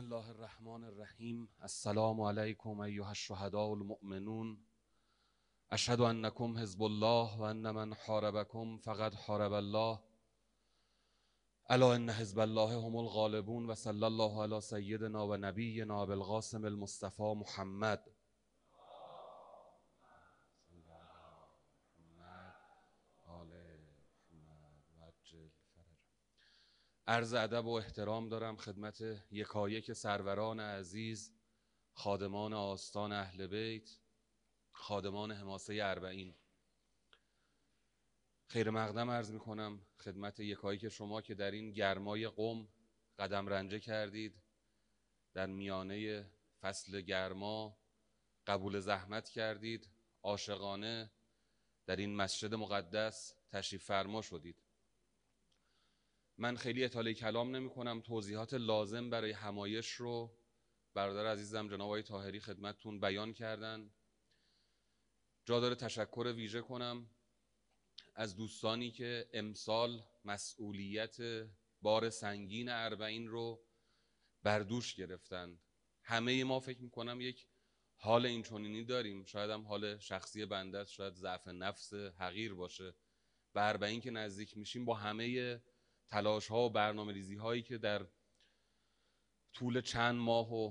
الله الرحمن الرحیم. السلام علیکم ایها الشهداء المؤمنون. اشهد انکم حزب الله و ان من حاربکم فقد حارب الله. الا ان حزب الله هم الغالبون و صلی الله علی سیدنا و نبینا ابی القاسم المصطفى محمد. عرض ادب و احترام دارم خدمت یکایک سروران عزیز، خادمان آستان اهل بیت، خادمان حماسه اربعین. خیر مقدم عرض می کنم خدمت یکایک شما که در این گرمای قم قدم رنجه کردید، در میانه فصل گرما قبول زحمت کردید، عاشقانه در این مسجد مقدس تشریف فرما شدید. من خیلی اطاله کلام نمی کنم، توضیحات لازم برای همایش رو برادر عزیزم جناب آقای طاهری خدمتتون بیان کردن. جا داره تشکر ویژه کنم از دوستانی که امسال مسئولیت بار سنگین اربعین رو بر دوش گرفتن. همه ما فکر میکنم یک حال اینچنینی داریم، شاید هم حال شخصی بنده است، شاید ضعف نفس حقیر باشه. به اربعین که نزدیک میشیم با همه تلاش ها و برنامه ریزی هایی که در طول چند ماه و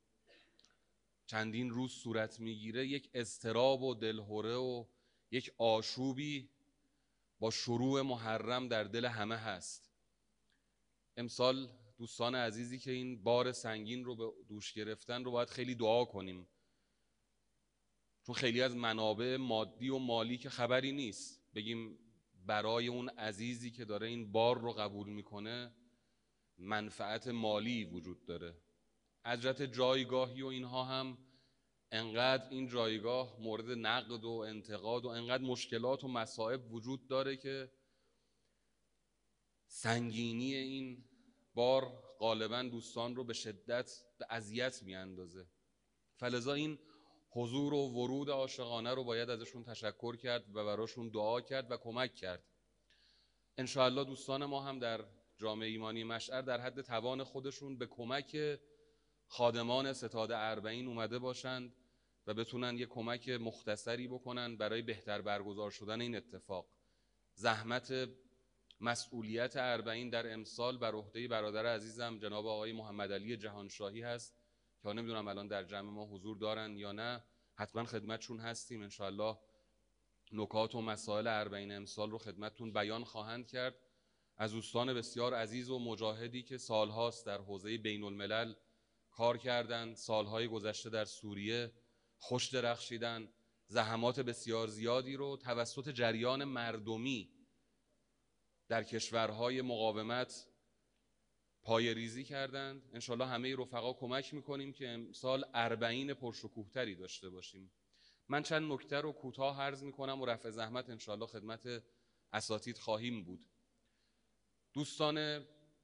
چندین روز صورت میگیره، یک اضطراب و دلهره و یک آشوبی با شروع محرم در دل همه هست. امسال دوستان عزیزی که این بار سنگین رو به دوش گرفتن رو باید خیلی دعا کنیم، چون خیلی از منابع مادی و مالی که خبری نیست بگیم برای اون عزیزی که داره این بار رو قبول میکنه منفعت مالی وجود داره. از جهت جایگاهی و اینها هم انقدر این جایگاه مورد نقد و انتقاد و انقدر مشکلات و مصائب وجود داره که سنگینی این بار غالبا دوستان رو به شدت به اذیت میاندازه. فلذا این حضور و ورود عاشقانه رو باید ازشون تشکر کرد و براشون دعا کرد و کمک کرد. انشاءالله دوستان ما هم در جامعه ایمانی مشعر در حد توان خودشون به کمک خادمان ستاد اربعین اومده باشند و بتونن یک کمک مختصری بکنن برای بهتر برگزار شدن این اتفاق. زحمت مسئولیت اربعین در امسال بر عهده برادر عزیزم جناب آقای محمد علی جهانشاهی هست که نمیدونم الان در جمع ما حضور دارن یا نه، حتما خدمتشون هستیم. انشاءالله نکات و مسائل اربعین امسال رو خدمتتون بیان خواهند کرد. از دوستان بسیار عزیز و مجاهدی که سالهاست در حوزه بین الملل کار کردند، سالهای گذشته در سوریه خوش درخشیدن، زحمات بسیار زیادی رو توسط جریان مردمی در کشورهای مقاومت پای ریزی کردند. انشاءالله همه رفقا کمک میکنیم که امسال اربعین پرشکوهتری داشته باشیم. من چند نکته رو کوتاه عرض میکنم و رفع زحمت انشاءالله خدمت اساتید خواهیم بود. دوستان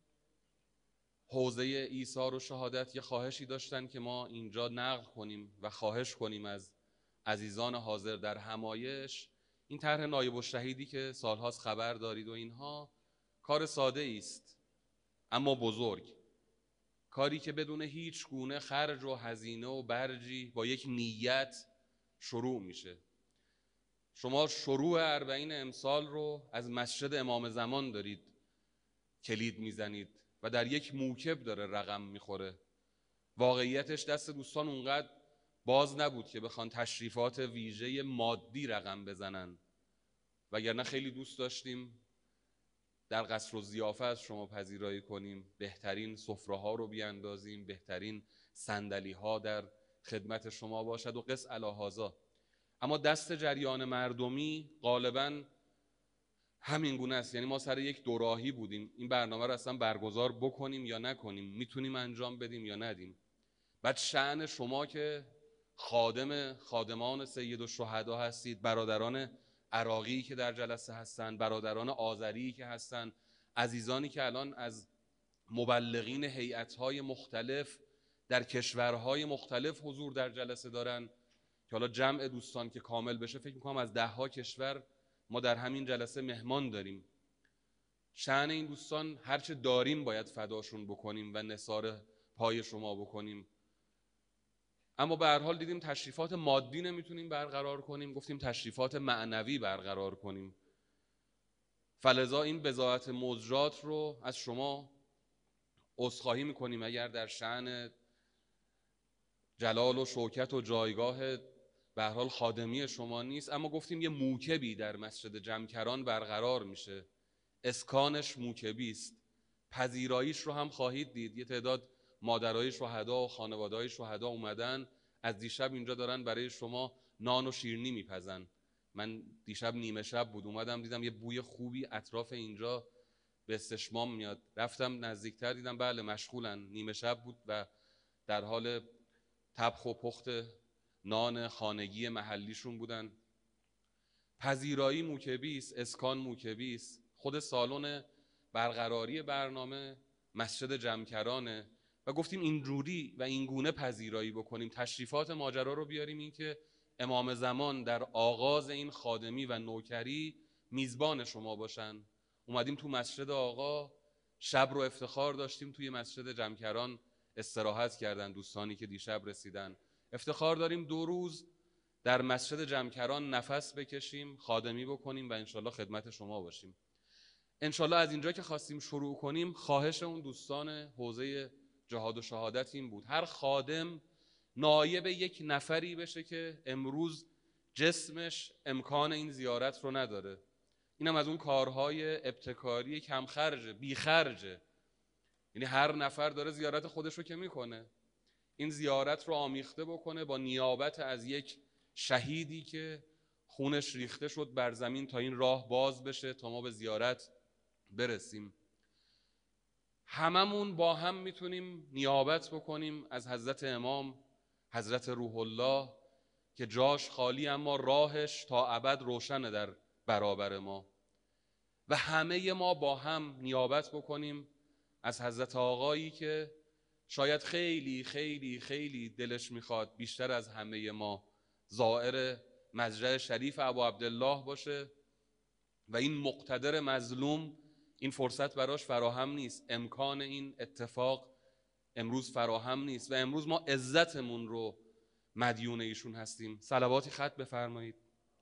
حوزه ایثار و شهادت یه خواهشی داشتن که ما اینجا نقل کنیم و خواهش کنیم از عزیزان حاضر در همایش. این طرح نایب الشهیدی که سالهاست خبر دارید و اینها کار ساده است اما بزرگ، کاری که بدون هیچ گونه خرج و هزینه و برجی با یک نیت شروع میشه. شما شروع اربعین امسال رو از مسجد امام زمان دارید کلید میزنید و در یک موکب داره رقم میخوره. واقعیتش دست دوستان اونقدر باز نبود که بخوان تشریفات ویژه مادی رقم بزنن، وگرنه خیلی دوست داشتیم در قصر و ضیافه از شما پذیرایی کنیم، بهترین سفره ها رو بیاندازیم، بهترین صندلی ها در خدمت شما باشد و قس علی هذا. اما دست جریان مردمی غالباً همین گونه است. یعنی ما سر یک دوراهی بودیم، این برنامه رو اصلا برگزار بکنیم یا نکنیم، میتونیم انجام بدیم یا ندیم. بعد شأن شما که خادمان سید الشهدا هستید، برادران عراقی که در جلسه هستن، برادران آذری که هستن، عزیزانی که الان از مبلغین هیئت‌های مختلف در کشورهای مختلف حضور در جلسه دارن که حالا جمع دوستان که کامل بشه فکر میکنم از 10 کشور ما در همین جلسه مهمان داریم. شأن این دوستان هرچه داریم باید فداشون بکنیم و نثار پای شما بکنیم. اما به هر حال دیدیم تشریفات مادی نمیتونیم برقرار کنیم، گفتیم تشریفات معنوی برقرار کنیم. فلذا این بضاعت مزجات رو از شما عذرخواهی میکنیم اگر در شأن جلال و شوکت و جایگاه به هر حال خادمی شما نیست. اما گفتیم یه موکبی در مسجد جمکران برقرار میشه، اسکانش موکبی است. پذیراییش رو هم خواهید دید. یه تعداد مادرای شهدا و خانواده‌های شهدا اومدن، از دیشب اینجا دارن برای شما نان و شیرینی میپزن. من دیشب نیمه شب بود، اومدم دیدم یه بوی خوبی اطراف اینجا به استشمام میاد. رفتم نزدیکتر دیدم بله مشغولن، نیمه شب بود و در حال طبخ و پخت نان خانگی محلیشون بودن. پذیرایی موکبی است، اسکان موکبی است. خود سالن برقراری برنامه مسجد جمکرانه و گفتیم اینجوری و اینگونه پذیرایی بکنیم، تشریفات ماجرا رو بیاریم این که امام زمان در آغاز این خادمی و نوکری میزبان شما باشن. اومدیم تو مسجد آقا، شب رو افتخار داشتیم توی مسجد جمکران استراحت کردن دوستانی که دیشب رسیدن. افتخار داریم 2 روز در مسجد جمکران نفس بکشیم، خادمی بکنیم و انشالله خدمت شما باشیم. انشالله از اینجا که خواستیم شروع کنیم، خواهش اون دوستان حوزه جهاد و شهادت این بود هر خادم نایب یک نفری بشه که امروز جسمش امکان این زیارت رو نداره. اینم از اون کارهای ابتکاری کم خرجه، بی خرجه. یعنی هر نفر داره زیارت خودش رو که میکنه، این زیارت رو آمیخته بکنه با نیابت از یک شهیدی که خونش ریخته شد بر زمین تا این راه باز بشه تا ما به زیارت برسیم. هممون با هم میتونیم نیابت بکنیم از حضرت امام، حضرت روح الله که جاش خالی اما راهش تا ابد روشنه در برابر ما، و همه ما با هم نیابت بکنیم از حضرت آقایی که شاید خیلی خیلی خیلی دلش میخواد بیشتر از همه ما زائر مضجع شریف ابو عبدالله باشه و این مقتدر مظلوم این فرصت براش فراهم نیست، امکان این اتفاق امروز فراهم نیست و امروز ما عزتمون رو مدیون ایشون هستیم. صلواتی ختم بفرمایید.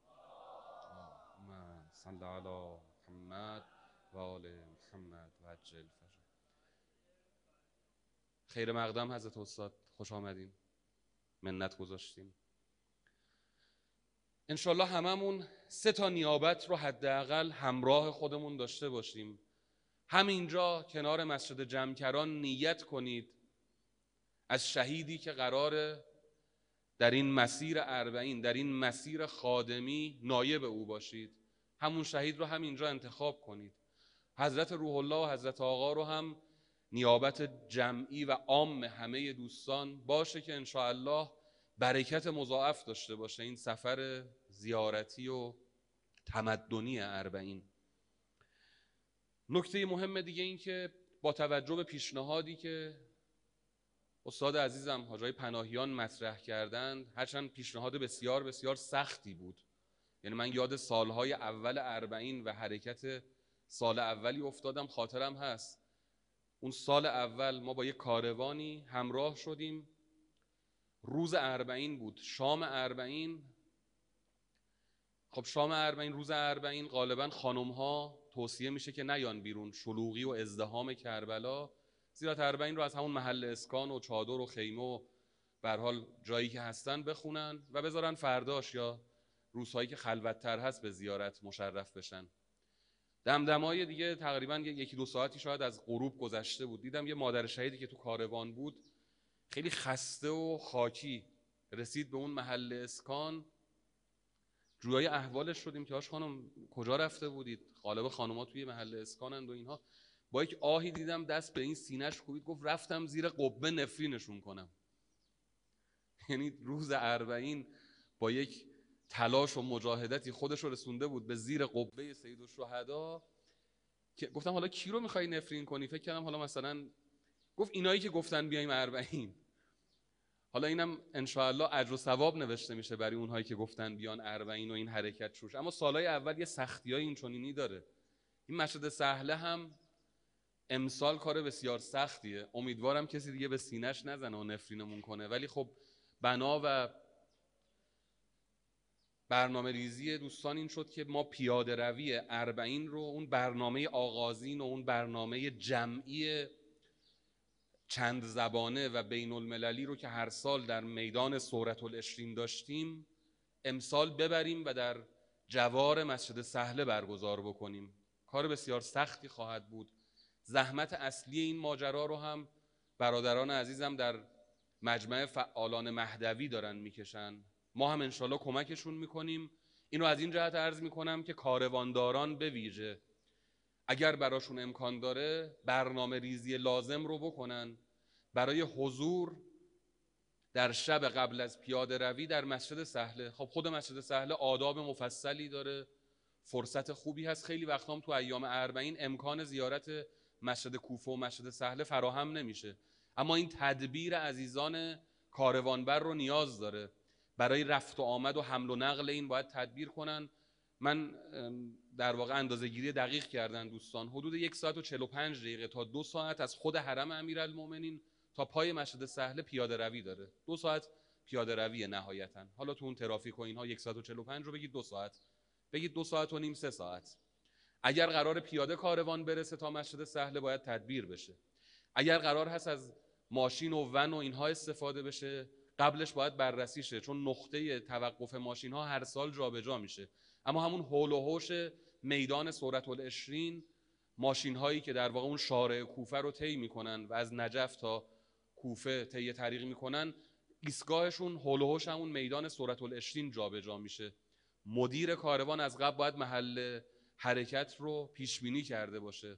صلی علی محمد و آل محمد و عجل فرج. خیر مقدم حضرت استاد، خوش آمدین، منت گذاشتیم. انشالله هممون 3 تا نیابت رو حداقل همراه خودمون داشته باشیم. همینجا کنار مسجد جمکران نیت کنید از شهیدی که قراره در این مسیر 40، در این مسیر خادمی نایب او باشید. همون شهید رو همینجا انتخاب کنید. حضرت روح الله و حضرت آقا رو هم نیابت جمعی و عام همه دوستان باشه که انشاءالله برکت مضاعف داشته باشه این سفر زیارتی و تمدنی 40. نکته مهم دیگه این که با توجه به پیشنهادی که استاد عزیزم حاجی پناهیان مطرح کردند، هرچند پیشنهاد بسیار بسیار سختی بود، یعنی من یاد سالهای اول 40 و حرکت سال اولی افتادم، خاطرم هست اون سال اول ما با یک کاروانی همراه شدیم، روز 40 بود، شام 40. خب شام 40 روز 40 غالبا خانم‌ها توصیه میشه که نیان بیرون، شلوغی و ازدحام کربلا، زیرا 40 رو از همون محل اسکان و چادر و خیمه و به هر حال جایی که هستن بخونن و بذارن فرداش یا روزهایی که خلوت‌تر هست به زیارت مشرف بشن. دمدمای دیگه تقریبا 1-2 ساعتی شاید از غروب گذشته بود، دیدم یه مادر شهیدی که تو کاروان بود خیلی خسته و خاکی رسید به اون محل اسکان. جویای احوالش شدیم که هاش خانم کجا رفته بودید؟ غالب خانم‌ها توی محل اسکانند و اینها. با یک آهی دیدم دست به این سینه‌اش کوبید، گفت رفتم زیر قبه نفرینشون کنم. یعنی روز 40 با یک تلاش و مجاهدتی خودش رو رسونده بود به زیر قبه سیدالشهدا که گفتم حالا کی رو می‌خوای نفرین کنی؟ فکر کردم حالا مثلا گفت اینایی که گفتن بیایم 40. حالا اینم انشاءالله اجر و ثواب نوشته میشه برای اونهایی که گفتن بیان 40 و این حرکت شوش. اما سالهای اول یه سختیای این چنینی داره. این مسجد سهله هم امسال کار بسیار سختیه، امیدوارم کسی دیگه به سینه‌اش نزنه و نفرینمون کنه، ولی خب بنا و برنامه ریزی دوستان این شد که ما پیاده روی اربعین رو، اون برنامه آغازین و اون برنامه جمعی چند زبانه و بین المللی رو که هر سال در میدان ثورت‌العشرین داشتیم، امسال ببریم و در جوار مسجد سهله برگزار بکنیم. کار بسیار سختی خواهد بود. زحمت اصلی این ماجرا رو هم برادران عزیزم در مجمع فعالان مهدوی دارن میکشن، ما هم انشالله کمکشون میکنیم. اینو از این جهت عرض میکنم که کاروانداران به ویژه اگر براشون امکان داره برنامه ریزی لازم رو بکنن برای حضور در شب قبل از پیاده روی در مسجد سهله. خب خود مسجد سهله آداب مفصلی داره، فرصت خوبی هست. خیلی وقتا هم تو ایام اربعین امکان زیارت مسجد کوفه و مسجد سهله فراهم نمیشه، اما این تدبیر عزیزان کاروانبر رو نیاز داره. برای رفت و آمد و حمل و نقل این باید تدبیر کنن. من در واقع اندازه‌گیری دقیق کردن دوستان، حدود 1 ساعت و 45 دقیقه تا 2 ساعت از خود حرم امیرالمومنین تا پای مسجد سهله پیاده روی داره. 2 ساعت پیاده روی نهایتا. حالا تو اون ترافیک و اینها 1 ساعت و 45 رو بگید 2 ساعت، بگید 2 ساعت و نیم 3 ساعت. اگر قرار پیاده کاروان برسه تا مسجد سهله باید تدبیر بشه. اگر قرار هست از ماشین و ون و اینها استفاده بشه قبلش باید بررسی شه، چون نقطه توقف ماشین ها هر سال جابجا میشه. اما همون هول و هوش میدان ثورت‌العشرین، ماشین هایی که در واقع اون شارع کوفه رو طی میکنن و از نجف تا کوفه طی طریق میکنن، ایستگاهشون هول و هوش همون میدان ثورت‌العشرین جابجا میشه. مدیر کاروان از قبل باید محل حرکت رو پیش بینی کرده باشه،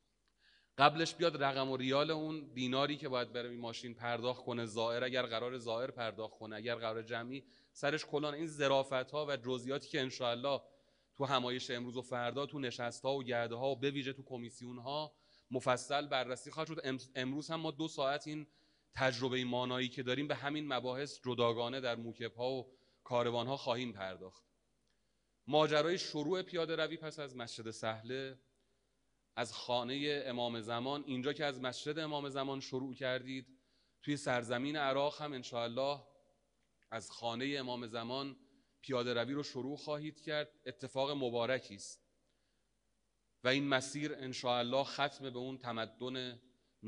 قبلش بیاد رقم و ریال اون دیناری که باید برای ماشین پرداخت کنه، زائر اگر قرار زائر پرداخت کنه، اگر قرار جمعی سرش کلان. این ظرافت‌ها و جزئیاتی که انشاءالله تو همایش امروز و فردا تو نشست‌ها و گرده‌ها و به ویژه تو کمیسیون‌ها مفصل بررسی خواهد شد. امروز هم ما 2 ساعت این تجربه مانایی که داریم به همین مباحث جداگانه در موکب‌ها و کاروان‌ها خواهیم پرداخت. ماجرای شروع پیاده روی پس از مسجد سهله، از خانه امام زمان، اینجا که از مسجد امام زمان شروع کردید، توی سرزمین عراق هم انشاءالله از خانه امام زمان پیاده روی رو شروع خواهید کرد. اتفاق مبارکی است و این مسیر انشاءالله ختم به اون تمدن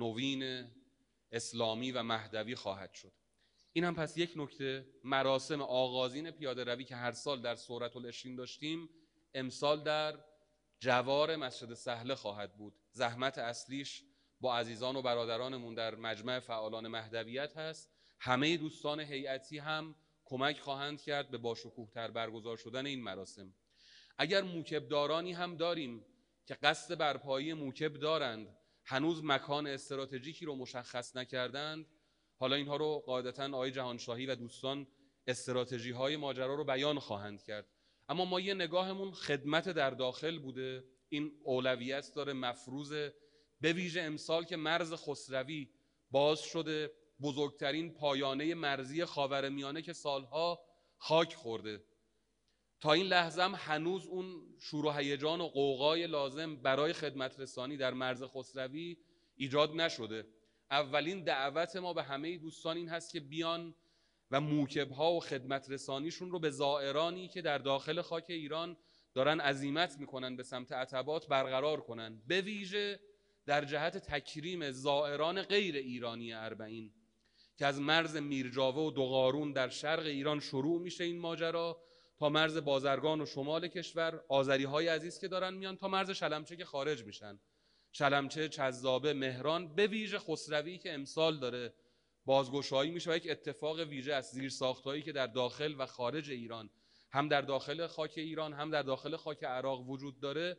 نوین اسلامی و مهدوی خواهد شد. این هم پس یک نکته. مراسم آغازین پیاده روی که هر سال در ثورت‌العشرین داشتیم، امسال در جوار مسجد سهله خواهد بود. زحمت اصلیش با عزیزان و برادرانمون در مجمع فعالان مهدویت هست. همه دوستان هیئتی هم کمک خواهند کرد به باشکوه‌تر برگزار شدن این مراسم. اگر موکبدارانی هم داریم که قصد برپایی موکب دارند، هنوز مکان استراتژیکی رو مشخص نکردند، حالا اینها رو قاعدتاً آقای جهانشاهی و دوستان استراتژی های ماجرا رو بیان خواهند کرد. اما ما یه نگاهمون خدمت در داخل بوده، این اولویت داره، مفروضه. به ویژه امسال که مرز خسروی باز شده، بزرگترین پایانه مرزی خاورمیانه که سالها خاک خورده، تا این لحظه هم هنوز اون شور و هیجان و قوقای لازم برای خدمت رسانی در مرز خسروی ایجاد نشده. اولین دعوت ما به همه دوستان این هست که بیان و موکب‌ها و خدمت رسانیشون رو به زائرانی که در داخل خاک ایران دارن عزیمت میکنن به سمت عتبات برقرار کنن، به ویژه در جهت تکریم زائران غیر ایرانی اربعین که از مرز میرجاوه و دوقارون در شرق ایران شروع میشه این ماجرا تا مرز بازرگان و شمال کشور، آذری‌های عزیز که دارن میان، تا مرز شلمچه که خارج میشن، شلمچه، چذابه، مهران، به ویژه خسروی که امسال داره بازگشایی میشه و یک اتفاق ویژه است. زیرساخت‌هایی که در داخل و خارج ایران، هم در داخل خاک ایران هم در داخل خاک عراق وجود داره،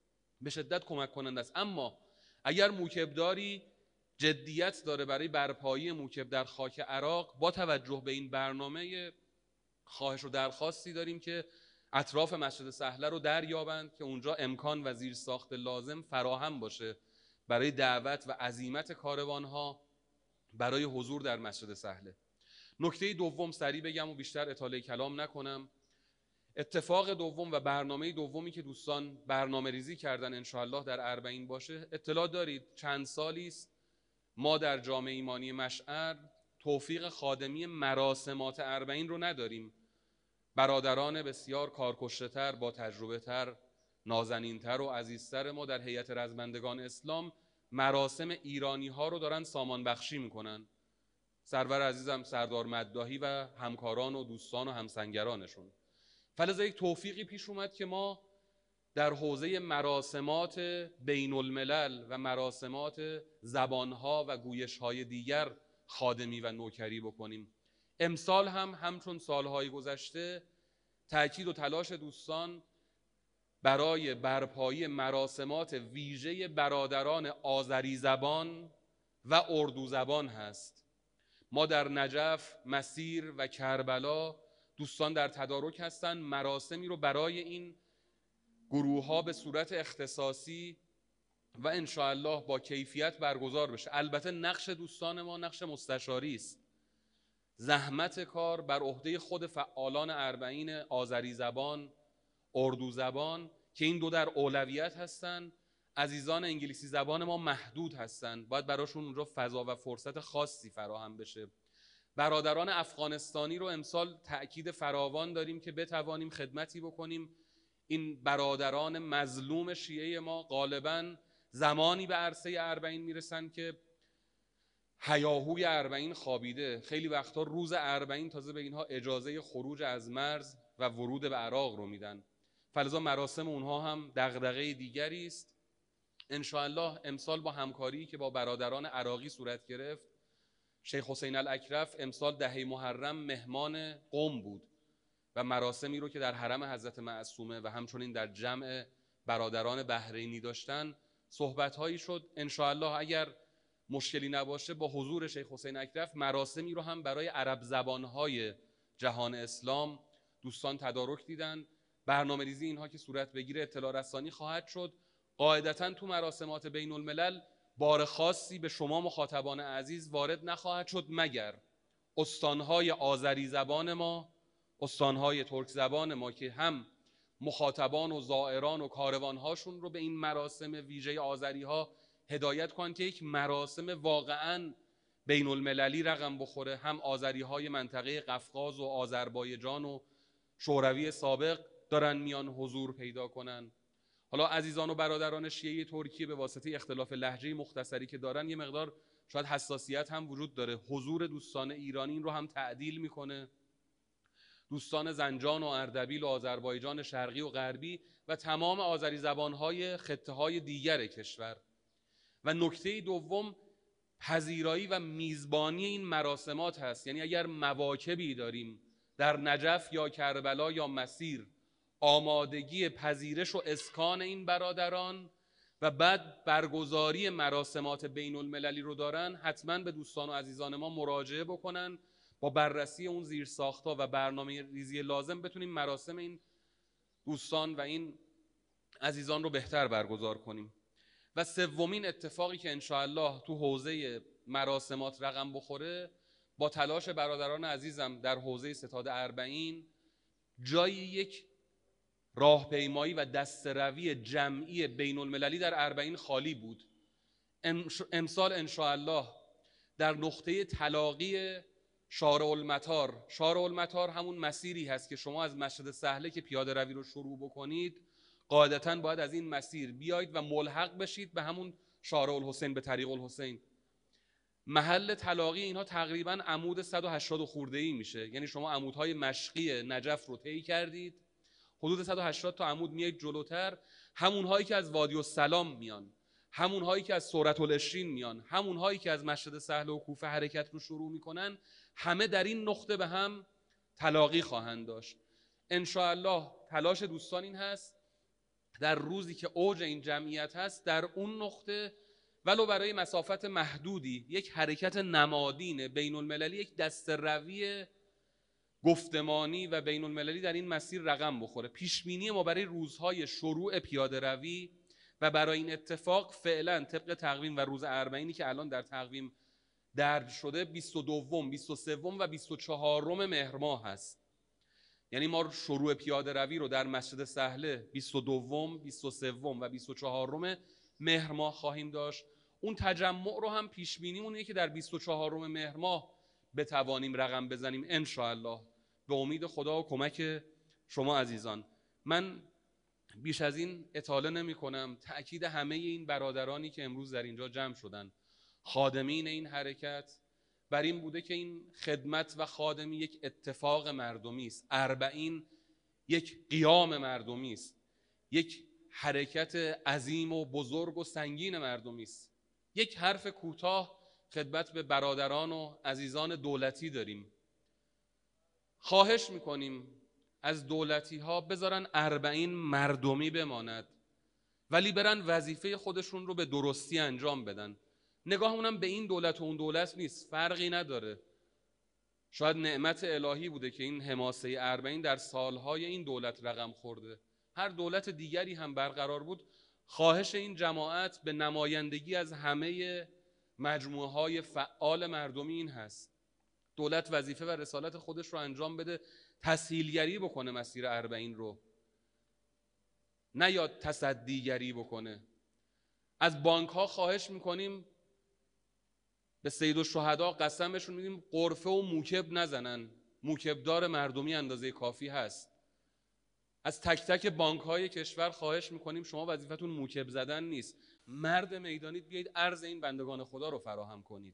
به شدت کمک کننده است. اما اگر موکبداری جدیت داره برای برپایی موکب در خاک عراق، با توجه به این برنامه خواهش و درخواستی داریم که اطراف مسجد سهله رو دریابند که اونجا امکان و زیرساخت لازم فراهم باشه برای دعوت و عزیمت کاروانها برای حضور در مسجد سهله. نکته دوم سریع بگم و بیشتر اطاله کلام نکنم. اتفاق دوم و برنامه دومی که دوستان برنامه ریزی کردن انشاءالله در اربعین باشه، اطلاع دارید چند سالی است ما در جامعه ایمانی مشعر توفیق خادمی مراسمات اربعین رو نداریم. برادران بسیار کارکشته‌تر، با تجربه‌تر، نازنین‌تر و عزیزتر ما در هیئت رزمندگان اسلام مراسم ایرانی ها رو دارن سامان بخشی میکنن. سرور عزیزم سردار مداحی و همکاران و دوستان و همسنگرانشون. فلذا یک توفیقی پیش اومد که ما در حوزه مراسمات بین الملل و مراسمات زبانها و گویشهای دیگر خادمی و نوکری بکنیم. امسال هم همچون سالهای گذشته تأکید و تلاش دوستان برای برپایی مراسمات ویژه برادران آذری زبان و اردو زبان هست. ما در نجف، مسیر و کربلا دوستان در تدارک هستند مراسمی رو برای این گروه ها به صورت اختصاصی و انشاءالله با کیفیت برگزار بشه. البته نقش دوستان ما نقش مستشاری است. زحمت کار بر عهده خود فعالان اربعین آذری زبان، اردو زبان که این دو در اولویت هستند. عزیزان انگلیسی زبان ما محدود هستند، باید براشون اونجا فضا و فرصت خاصی فراهم بشه. برادران افغانستانی رو امسال تأکید فراوان داریم که بتوانیم خدمتی بکنیم. این برادران مظلوم شیعه ما غالباً زمانی به عرصه اربعین میرسن که هیاهوی اربعین خوابیده. خیلی وقتا روز اربعین تازه به اینها اجازه خروج از مرز و ورود به عراق رو میدن. فلذا مراسم اونها هم دغدغه دیگری است. انشاءالله امسال با همکاری که با برادران عراقی صورت گرفت، شیخ حسین الاکرف امسال 10 محرم مهمان قم بود و مراسمی رو که در حرم حضرت معصومه و همچنین در جمع برادران بحرینی داشتن صحبت‌هایی شد. انشاءالله اگر مشکلی نباشه با حضور شیخ حسین اکرف مراسمی رو هم برای عرب زبان‌های جهان اسلام دوستان تدارک دیدن. برنامه ریزی اینها که صورت بگیره اطلاع رسانی خواهد شد. قاعدتاً تو مراسمات بین الملل بار خاصی به شما مخاطبان عزیز وارد نخواهد شد مگر استانهای آذری زبان ما، استانهای ترک زبان ما که هم مخاطبان و زائران و کاروانهاشون رو به این مراسم ویژه آذری ها هدایت کنند که یک مراسم واقعاً بین المللی رقم بخوره. هم آذری های منطقه قفقاز و آذربایجان و شوروی سابق دارن میان حضور پیدا کنن. حالا عزیزان و برادران شیعه ترکیه به واسطه اختلاف لهجه مختصری که دارن یه مقدار شاید حساسیت هم وجود داره. حضور دوستان ایرانی این رو هم تعدیل میکنه. دوستان زنجان و اردبیل و آذربایجان شرقی و غربی و تمام آذری زبانهای خطه‌های دیگر کشور. و نکته دوم پذیرایی و میزبانی این مراسمات هست. یعنی اگر مواکبی داریم در نجف یا کربلا یا مسیر آمادگی پذیرش و اسکان این برادران و بعد برگزاری مراسمات بین المللی رو دارن، حتما به دوستان و عزیزان ما مراجعه بکنن. با بررسی اون زیرساخت‌ها و برنامه ریزی لازم بتونیم مراسم این دوستان و این عزیزان رو بهتر برگزار کنیم. و سومین اتفاقی که انشاءالله تو حوزه مراسمات رقم بخوره، با تلاش برادران عزیزم در حوزه ستاد اربعین جای یک راهپیمایی و دسته‌روی جمعی بین المللی در اربعین خالی بود. امسال انشاءالله در نقطه تلاقی شارع المطار، شارع المطار همون مسیری هست که شما از مسجد سهله که پیاده روی رو شروع بکنید قاعدتاً باید از این مسیر بیایید و ملحق بشید به همون شارع الحسین، به طریق الحسین. محل تلاقی اینها تقریباً عمود 180 خورده‌ای میشه. یعنی شما عمودهای مشقی نجف رو طی کردید، حدود 180 تا عمود میایید جلوتر، همونهایی که از وادی السلام میان، همونهایی که از سورة العشرین میان، همونهایی که از مسجد سهل و کوفه حرکت رو شروع میکنن، همه در این نقطه به هم تلاقی خواهند داشت. انشاءالله تلاش دوستان این هست در روزی که اوج این جمعیت هست در اون نقطه ولو برای مسافت محدودی یک حرکت نمادین بین المللی، یک دسته‌روی گفتمانی و بین المللی در این مسیر رقم بخوره. پیشبینی ما برای روزهای شروع پیاده روی و برای این اتفاق فعلا طبق تقویم و روز اربعینی که الان در تقویم درج شده 22، 23 و 24 مهر ماه هست. یعنی ما شروع پیاده روی رو در مسجد سهله 22، 23 و 24 مهر ماه خواهیم داشت. اون تجمع رو هم پیش بینیمون اینه که در 24 مهر ماه بتوانیم رقم بزنیم ان شاء الله، به امید خدا و کمک شما عزیزان. من بیش از این اطاله نمی کنم. تأکید همه این برادرانی که امروز در اینجا جمع شدن، خادمین این حرکت، بر این بوده که این خدمت و خادمی یک اتفاق مردمی است. 40 یک قیام مردمی است، یک حرکت عظیم و بزرگ و سنگین مردمی است. یک حرف کوتاه خدمت به برادران و عزیزان دولتی داریم. خواهش میکنیم از دولتی ها بذارن 40 مردمی بماند، ولی برن وظیفه خودشون رو به درستی انجام بدن. نگاهمونم به این دولت و اون دولت نیست، فرقی نداره. شاید نعمت الهی بوده که این حماسه 40 در سالهای این دولت رقم خورده. هر دولت دیگری هم برقرار بود. خواهش این جماعت به نمایندگی از همه مجموعه های فعال مردمی این هست: دولت وظیفه و رسالت خودش رو انجام بده، تسهیلگری بکنه مسیر 40 رو، نه یا تصدیگری بکنه. از بانک ها خواهش میکنیم به سیدالشهدا قسمشون میدیم غرفه و موکب نزنن، موکبدار مردمی اندازه کافی هست. از تک تک بانک های کشور خواهش میکنیم شما وظیفتون موکب زدن نیست، مرد میدانید بیایید ارز این بندگان خدا رو فراهم کنید.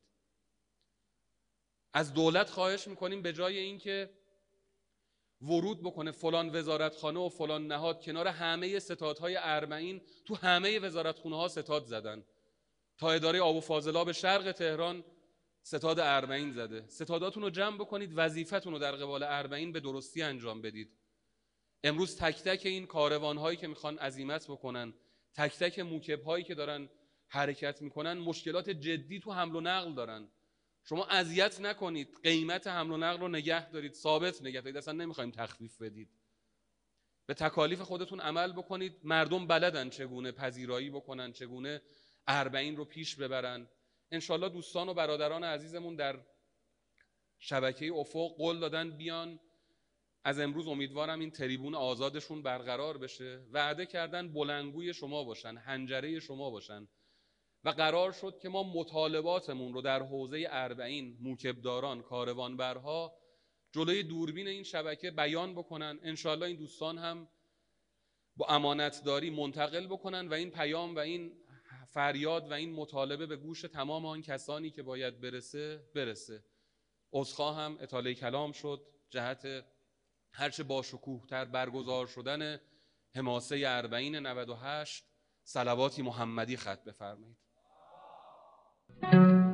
از دولت خواهش میکنیم به جای اینکه ورود بکنه فلان وزارتخانه و فلان نهاد، کنار همه ستادهای 40 تو همه وزارتخونه ها ستاد زدن. تا اداره آب و فاضلاب شرق تهران ستاد 40 زده. ستاداتون رو جمع بکنید، وظیفتون رو در قبال 40 به درستی انجام بدید. امروز تک تک این کاروان هایی که میخوان عزیمت بکنن، تک تک موکب هایی که دارن حرکت میکنن، مشکلات جدی تو حمل و نقل دارن. شما اذیت نکنید، قیمت حمل و نقل رو نگه دارید، ثابت نگه دارید. اصلا نمیخوایم تخفیف بدید. به تکالیف خودتون عمل بکنید. مردم بلدن چگونه پذیرایی بکنن، چگونه 40 رو پیش ببرن. انشالله دوستان و برادران عزیزمون در شبکه افق قول دادن بیان. از امروز امیدوارم این تریبون آزادشون برقرار بشه. وعده کردن بلندگوی شما باشن، حنجره شما باشن. و قرار شد که ما مطالباتمون رو در حوزه 40 موکبداران، کاروانبرها جلوی دوربین این شبکه بیان بکنن. انشالله این دوستان هم با امانتداری منتقل بکنن و این پیام و این فریاد و این مطالبه به گوش تمام آن کسانی که باید برسه. عذرخواهم اطاله کلام شد جهت هرچه باشکوه‌تر برگزار شدن حماسه 40 98. صلواتی محمدی ختم بفرمایید.